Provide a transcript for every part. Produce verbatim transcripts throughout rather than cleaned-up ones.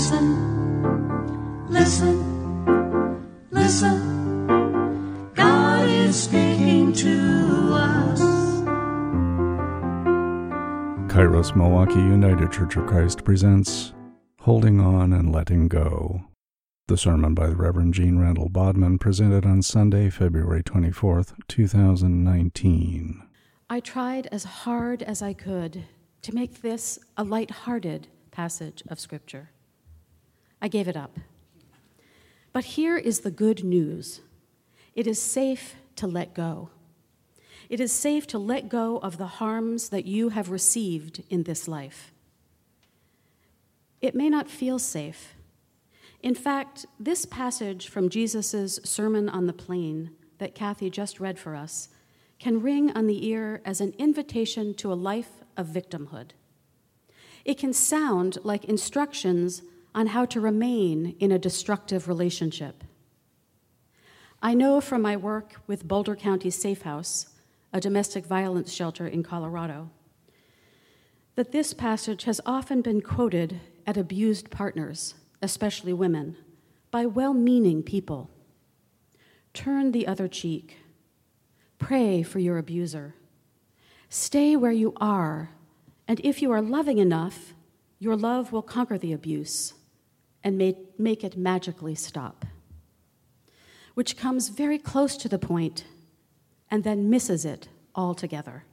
Listen, listen, listen. God is speaking to us. Kairos Milwaukee United Church of Christ presents Holding On and Letting Go. The sermon by the Reverend Gene Randall Bodman, presented on Sunday, February twenty-fourth, two thousand nineteen. I tried as hard as I could to make this a light-hearted passage of Scripture. I gave it up. But here is the good news. It is safe to let go. It is safe to let go of the harms that you have received in this life. It may not feel safe. In fact, this passage from Jesus' Sermon on the Plain that Kathy just read for us can ring on the ear as an invitation to a life of victimhood. It can sound like instructions on how to remain in a destructive relationship. I know from my work with Boulder County Safe House, a domestic violence shelter in Colorado, that this passage has often been quoted at abused partners, especially women, by well-meaning people. Turn the other cheek. Pray for your abuser. Stay where you are, and if you are loving enough, your love will conquer the abuse and make, make it magically stop. Which comes very close to the point and then misses it altogether.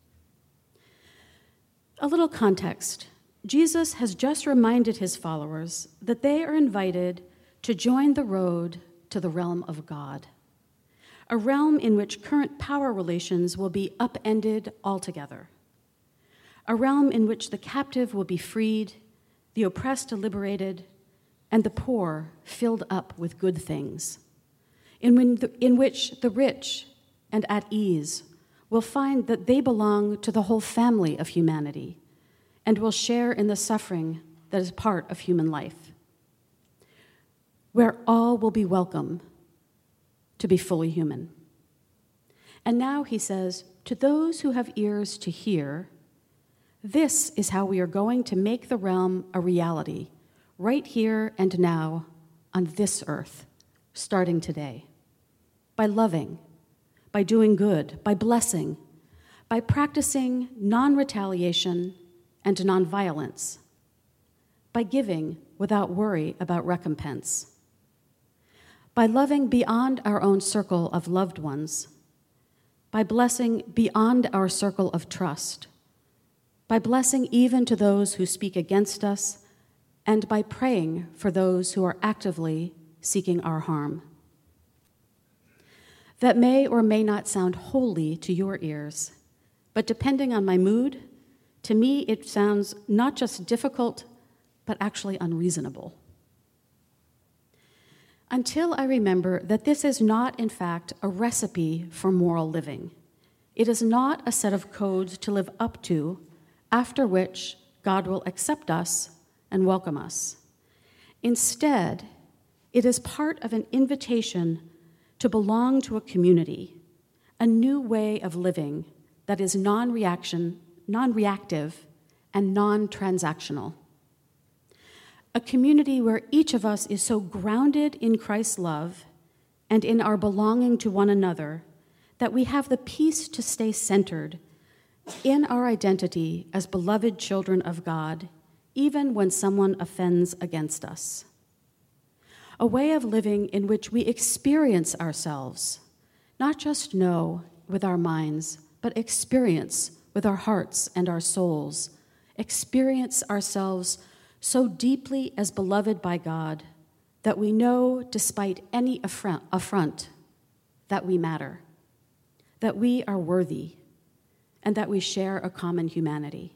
A little context. Jesus has just reminded his followers that they are invited to join the road to the realm of God, a realm in which current power relations will be upended altogether, a realm in which the captive will be freed, the oppressed liberated, and the poor filled up with good things, in, when the, in which the rich and at ease will find that they belong to the whole family of humanity and will share in the suffering that is part of human life, where all will be welcome to be fully human. And now he says, to those who have ears to hear, this is how we are going to make the realm a reality, right here and now on this earth, starting today, by loving, by doing good, by blessing, by practicing non-retaliation and nonviolence, by giving without worry about recompense, by loving beyond our own circle of loved ones, by blessing beyond our circle of trust, by blessing even to those who speak against us, and by praying for those who are actively seeking our harm. That may or may not sound holy to your ears, but depending on my mood, to me, it sounds not just difficult, but actually unreasonable. Until I remember that this is not, in fact, a recipe for moral living. It is not a set of codes to live up to, after which God will accept us and welcome us. Instead, it is part of an invitation to belong to a community, a new way of living that is non-reaction, non-reactive, and non-transactional. A community where each of us is so grounded in Christ's love and in our belonging to one another that we have the peace to stay centered in our identity as beloved children of God, even when someone offends against us. A way of living in which we experience ourselves, not just know with our minds, but experience with our hearts and our souls, experience ourselves so deeply as beloved by God that we know, despite any affront, affront, that we matter, that we are worthy, and that we share a common humanity.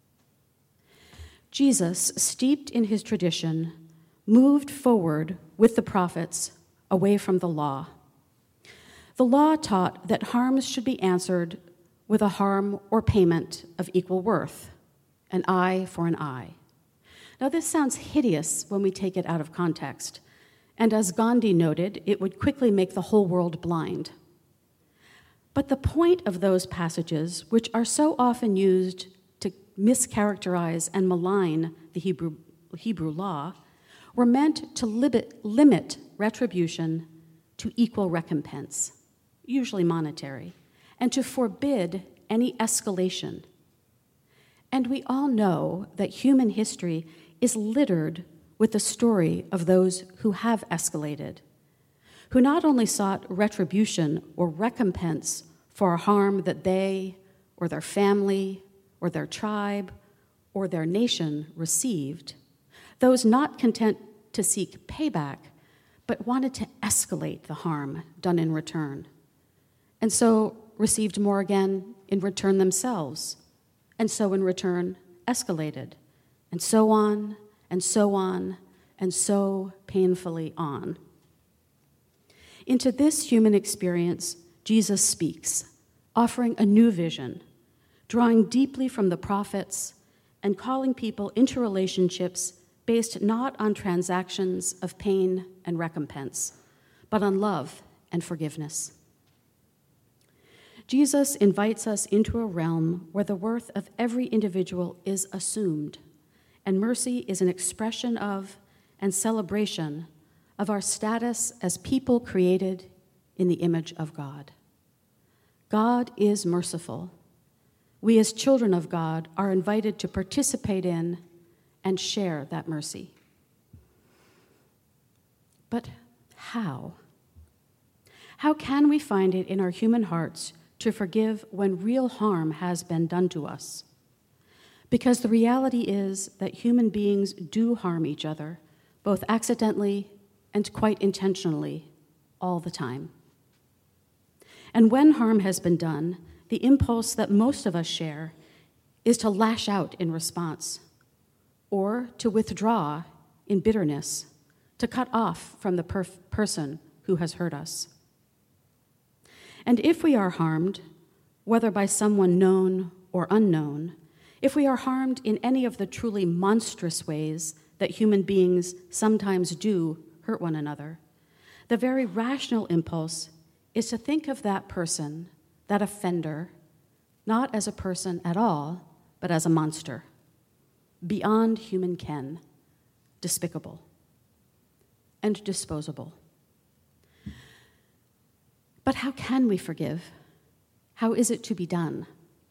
Jesus, steeped in his tradition, moved forward with the prophets away from the law. The law taught that harms should be answered with a harm or payment of equal worth, an eye for an eye. Now, this sounds hideous when we take it out of context, and as Gandhi noted, it would quickly make the whole world blind. But the point of those passages, which are so often used to mischaracterize and malign the Hebrew, Hebrew law, were meant to limit, limit retribution to equal recompense, usually monetary, and to forbid any escalation. And we all know that human history is littered with the story of those who have escalated, who not only sought retribution or recompense for harm that they or their family or their tribe or their nation received, those not content to seek payback, but wanted to escalate the harm done in return, and so received more again in return themselves, and so in return escalated, and so on, and so on, and so painfully on. Into this human experience, Jesus speaks, offering a new vision, drawing deeply from the prophets and calling people into relationships based not on transactions of pain and recompense, but on love and forgiveness. Jesus invites us into a realm where the worth of every individual is assumed, and mercy is an expression of and celebration of our status as people created in the image of God. God is merciful. We as children of God are invited to participate in and share that mercy. But how? How can we find it in our human hearts to forgive when real harm has been done to us? Because the reality is that human beings do harm each other, both accidentally and quite intentionally, all the time. And when harm has been done, the impulse that most of us share is to lash out in response, or to withdraw in bitterness, to cut off from the perf- person who has hurt us. And if we are harmed, whether by someone known or unknown, if we are harmed in any of the truly monstrous ways that human beings sometimes do hurt one another, the very rational impulse is to think of that person, that offender, not as a person at all, but as a monster, beyond human ken, despicable, and disposable. But how can we forgive? How is it to be done?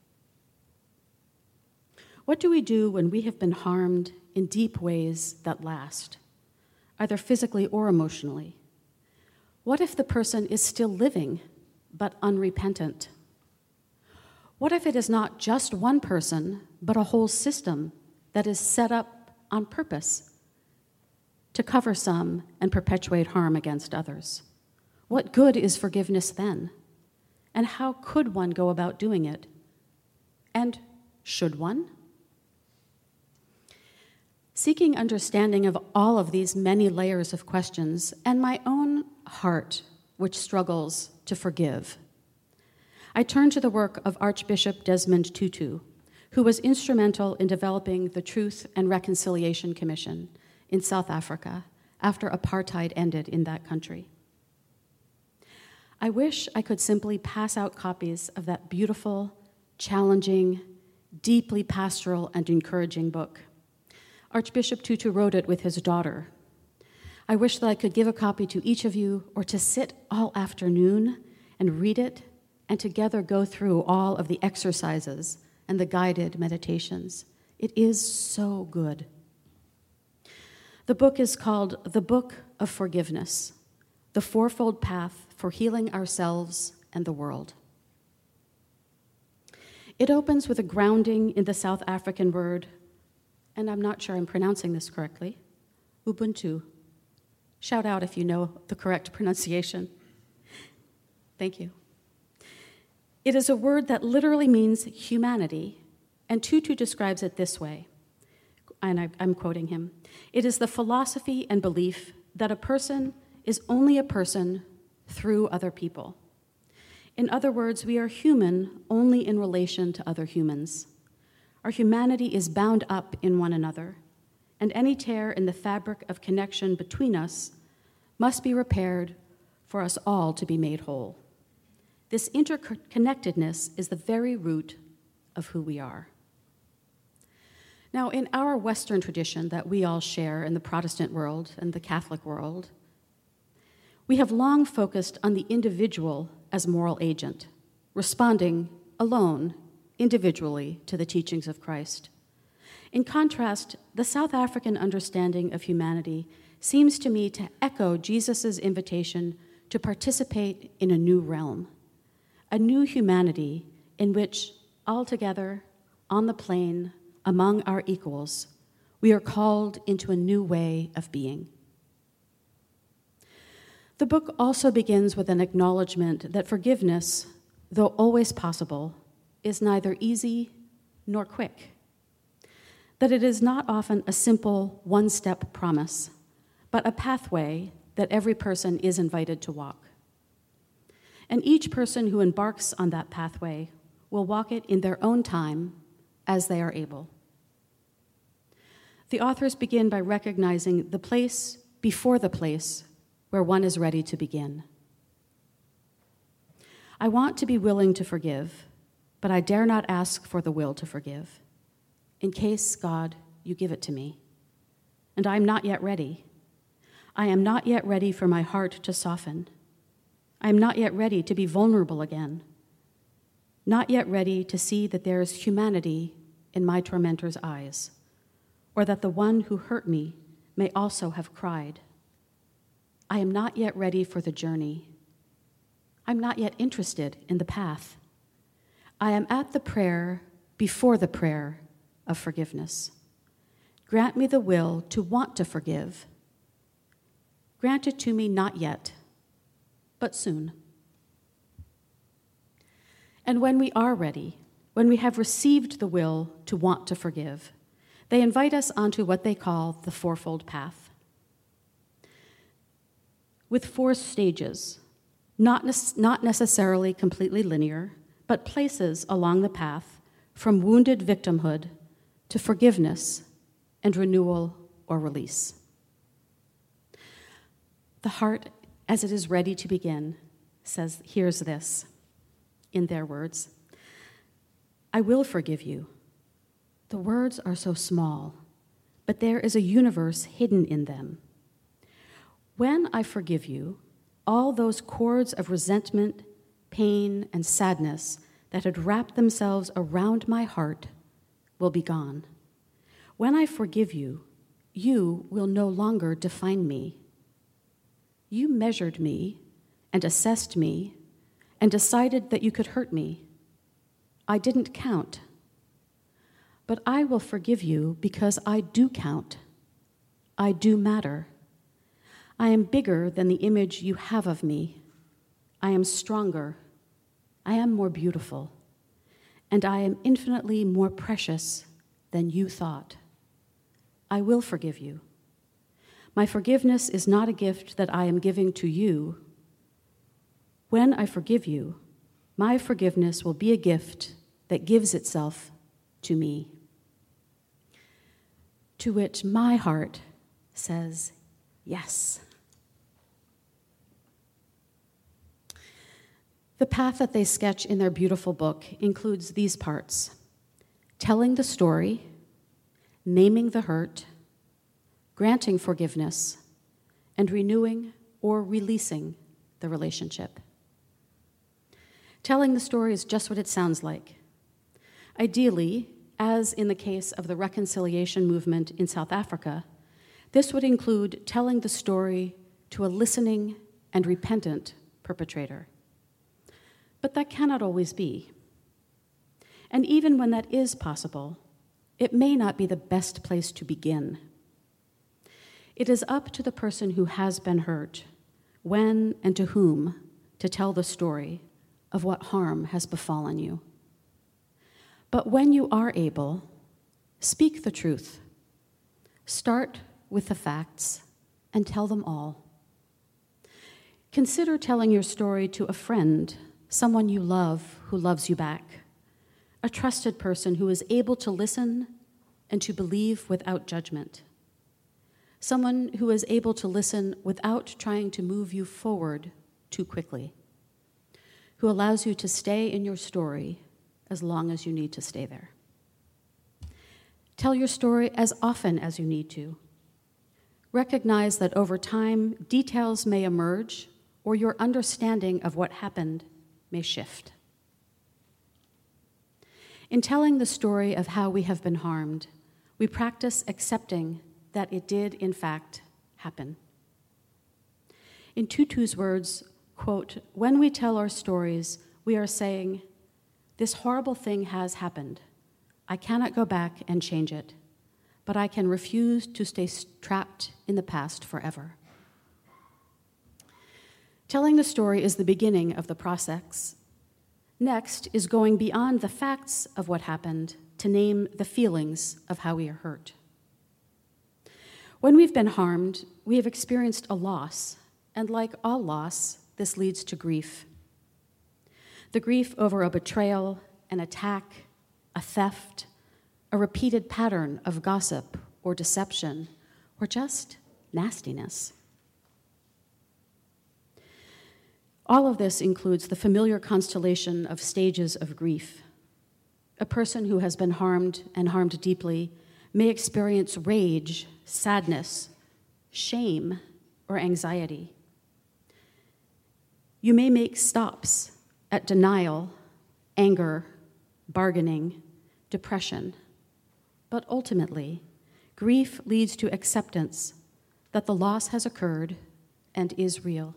What do we do when we have been harmed in deep ways that last, either physically or emotionally? What if the person is still living, but unrepentant? What if it is not just one person, but a whole system that is set up on purpose to cover some and perpetuate harm against others? What good is forgiveness then? And how could one go about doing it? And should one? Seeking understanding of all of these many layers of questions and my own heart, which struggles to forgive, I turn to the work of Archbishop Desmond Tutu, who was instrumental in developing the Truth and Reconciliation Commission in South Africa after apartheid ended in that country. I wish I could simply pass out copies of that beautiful, challenging, deeply pastoral and encouraging book. Archbishop Tutu wrote it with his daughter. I wish that I could give a copy to each of you, or to sit all afternoon and read it and together go through all of the exercises and the guided meditations. It is so good. The book is called The Book of Forgiveness, The Fourfold Path for Healing Ourselves and the World. It opens with a grounding in the South African word, and I'm not sure I'm pronouncing this correctly, Ubuntu. Shout out if you know the correct pronunciation. Thank you. It is a word that literally means humanity, and Tutu describes it this way, and I, I'm quoting him. It is the philosophy and belief that a person is only a person through other people. In other words, we are human only in relation to other humans. Our humanity is bound up in one another, and any tear in the fabric of connection between us must be repaired for us all to be made whole. This interconnectedness is the very root of who we are. Now, in our Western tradition that we all share in the Protestant world and the Catholic world, we have long focused on the individual as moral agent, responding alone, individually, to the teachings of Christ. In contrast, the South African understanding of humanity seems to me to echo Jesus' invitation to participate in a new realm, a new humanity in which, all together, on the plain, among our equals, we are called into a new way of being. The book also begins with an acknowledgement that forgiveness, though always possible, is neither easy nor quick, that it is not often a simple one-step promise, but a pathway that every person is invited to walk. And each person who embarks on that pathway will walk it in their own time as they are able. The authors begin by recognizing the place before the place where one is ready to begin. I want to be willing to forgive, but I dare not ask for the will to forgive, in case, God, you give it to me. And I am not yet ready. I am not yet ready for my heart to soften. I am not yet ready to be vulnerable again, not yet ready to see that there is humanity in my tormentor's eyes, or that the one who hurt me may also have cried. I am not yet ready for the journey. I'm not yet interested in the path. I am at the prayer before the prayer of forgiveness. Grant me the will to want to forgive. Grant it to me not yet, but soon. And when we are ready, when we have received the will to want to forgive, they invite us onto what they call the fourfold path. With four stages, not, ne- not necessarily completely linear, but places along the path from wounded victimhood to forgiveness and renewal or release. The heart, as it is ready to begin, says, here's this, in their words. I will forgive you. The words are so small, but there is a universe hidden in them. When I forgive you, all those cords of resentment, pain, and sadness that had wrapped themselves around my heart will be gone. When I forgive you, you will no longer define me. You measured me and assessed me and decided that you could hurt me. I didn't count. But I will forgive you because I do count. I do matter. I am bigger than the image you have of me. I am stronger. I am more beautiful. And I am infinitely more precious than you thought. I will forgive you. My forgiveness is not a gift that I am giving to you. When I forgive you, my forgiveness will be a gift that gives itself to me. To which my heart says, yes. The path that they sketch in their beautiful book includes these parts: telling the story, naming the hurt, granting forgiveness, and renewing or releasing the relationship. Telling the story is just what it sounds like. Ideally, as in the case of the reconciliation movement in South Africa, this would include telling the story to a listening and repentant perpetrator. But that cannot always be. And even when that is possible, it may not be the best place to begin. It is up to the person who has been hurt, when and to whom, to tell the story of what harm has befallen you. But when you are able, speak the truth. Start with the facts and tell them all. Consider telling your story to a friend, someone you love who loves you back, a trusted person who is able to listen and to believe without judgment, someone who is able to listen without trying to move you forward too quickly, who allows you to stay in your story as long as you need to stay there. Tell your story as often as you need to. Recognize that over time, details may emerge or your understanding of what happened may shift. In telling the story of how we have been harmed, we practice accepting that it did, in fact, happen. In Tutu's words, quote, "When we tell our stories, we are saying, this horrible thing has happened. I cannot go back and change it, but I can refuse to stay trapped in the past forever." Telling the story is the beginning of the process. Next is going beyond the facts of what happened to name the feelings of how we are hurt. When we've been harmed, we have experienced a loss, and like all loss, this leads to grief. The grief over a betrayal, an attack, a theft, a repeated pattern of gossip or deception, or just nastiness. All of this includes the familiar constellation of stages of grief. A person who has been harmed and harmed deeply may experience rage, sadness, shame, or anxiety. You may make stops at denial, anger, bargaining, depression, but ultimately, grief leads to acceptance that the loss has occurred and is real.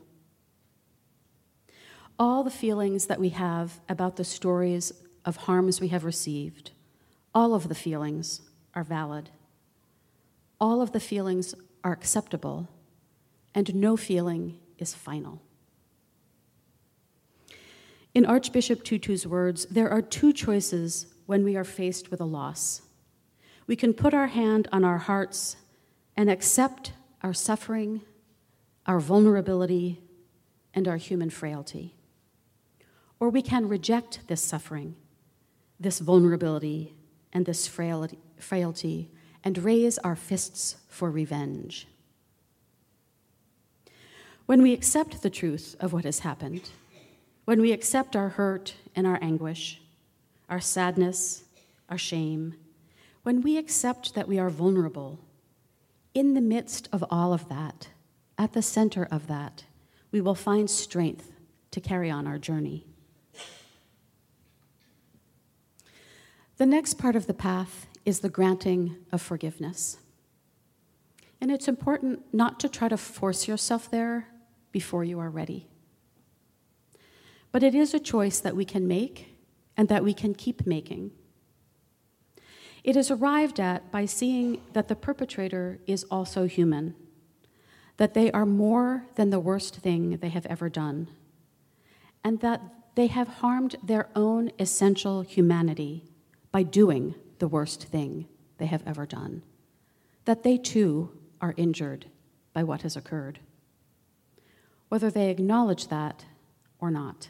All the feelings that we have about the stories of harms we have received, all of the feelings are valid. All of the feelings are acceptable, and no feeling is final. In Archbishop Tutu's words, there are two choices when we are faced with a loss. We can put our hand on our hearts and accept our suffering, our vulnerability, and our human frailty. Or we can reject this suffering, this vulnerability, and this frailty, and raise our fists for revenge. When we accept the truth of what has happened, when we accept our hurt and our anguish, our sadness, our shame, when we accept that we are vulnerable, in the midst of all of that, at the center of that, we will find strength to carry on our journey. The next part of the path is the granting of forgiveness. And it's important not to try to force yourself there before you are ready. But it is a choice that we can make and that we can keep making. It is arrived at by seeing that the perpetrator is also human, that they are more than the worst thing they have ever done, and that they have harmed their own essential humanity by doing the worst thing they have ever done, that they too are injured by what has occurred, whether they acknowledge that or not.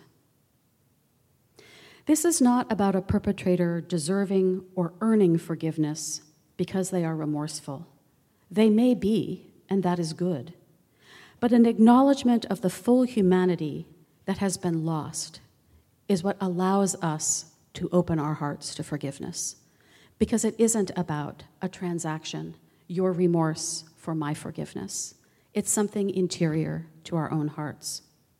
This is not about a perpetrator deserving or earning forgiveness because they are remorseful. They may be, and that is good, but an acknowledgement of the full humanity that has been lost is what allows us to open our hearts to forgiveness, because it isn't about a transaction, your remorse for my forgiveness. It's something interior to our own hearts.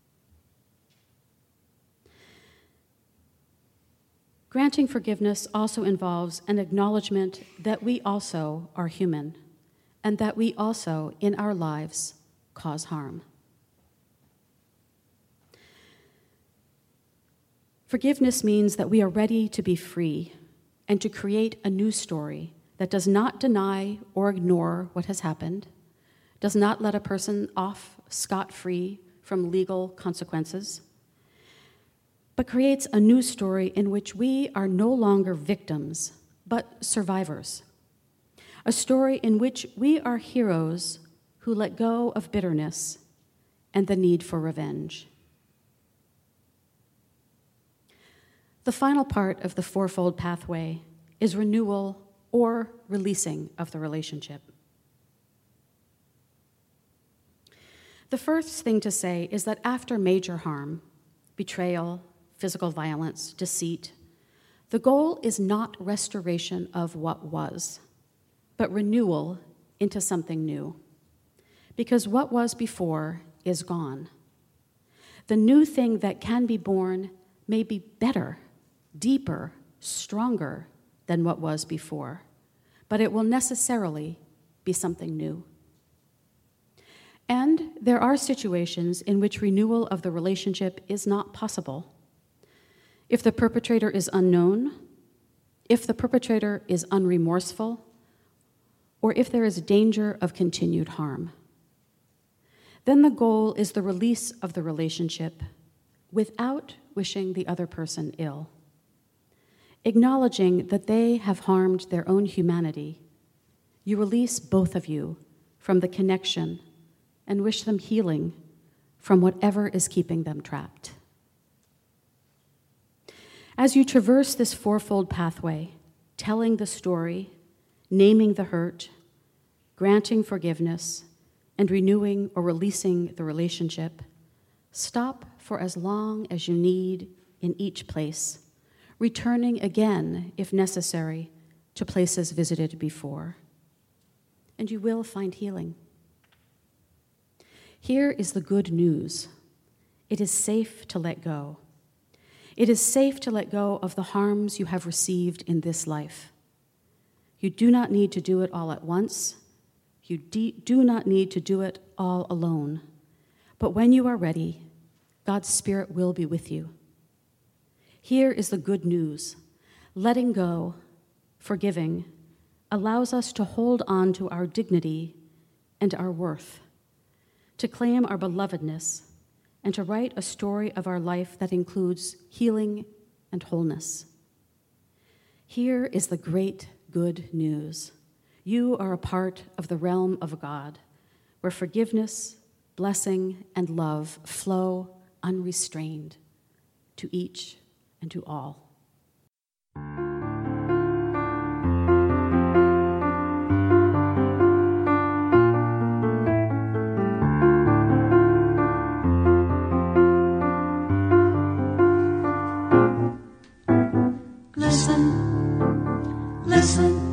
Granting forgiveness also involves an acknowledgement that we also are human and that we also, in our lives, cause harm. Forgiveness means that we are ready to be free and to create a new story that does not deny or ignore what has happened, does not let a person off scot-free from legal consequences, but creates a new story in which we are no longer victims, but survivors. A story in which we are heroes who let go of bitterness and the need for revenge. The final part of the fourfold pathway is renewal or releasing of the relationship. The first thing to say is that after major harm, betrayal, physical violence, deceit, the goal is not restoration of what was. but renewal into something new. Because what was before is gone. The new thing that can be born may be better, deeper, stronger than what was before, but it will necessarily be something new. And there are situations in which renewal of the relationship is not possible. If the perpetrator is unknown, if the perpetrator is unremorseful, or if there is danger of continued harm. Then the goal is the release of the relationship without wishing the other person ill. Acknowledging that they have harmed their own humanity, you release both of you from the connection and wish them healing from whatever is keeping them trapped. As you traverse this fourfold pathway, telling the story, naming the hurt, granting forgiveness, and renewing or releasing the relationship, stop for as long as you need in each place, returning again, if necessary, to places visited before. And you will find healing. Here is the good news. It is safe to let go. It is safe to let go of the harms you have received in this life. You do not need to do it all at once. You de- do not need to do it all alone. But when you are ready, God's Spirit will be with you. Here is the good news. Letting go, forgiving, allows us to hold on to our dignity and our worth, to claim our belovedness, and to write a story of our life that includes healing and wholeness. Here is the great good news. You are a part of the realm of God, where forgiveness, blessing, and love flow unrestrained to each and to all. Listen, listen.